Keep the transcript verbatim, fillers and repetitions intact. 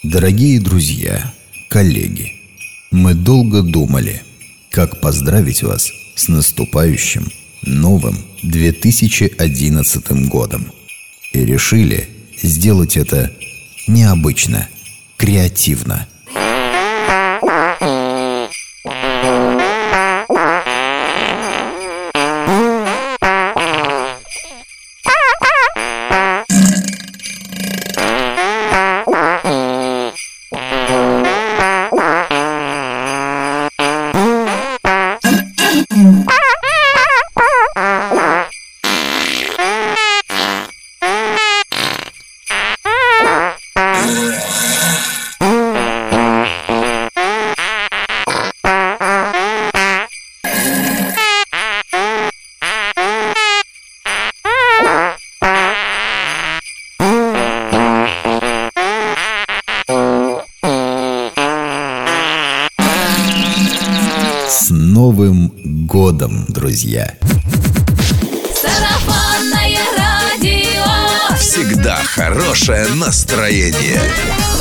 Дорогие друзья, коллеги, мы долго думали, как поздравить вас с наступающим новым две тысячи одиннадцатым годом. И решили сделать это необычно, креативно. С Новым годом, друзья! Сарафанное радио. Всегда хорошее настроение.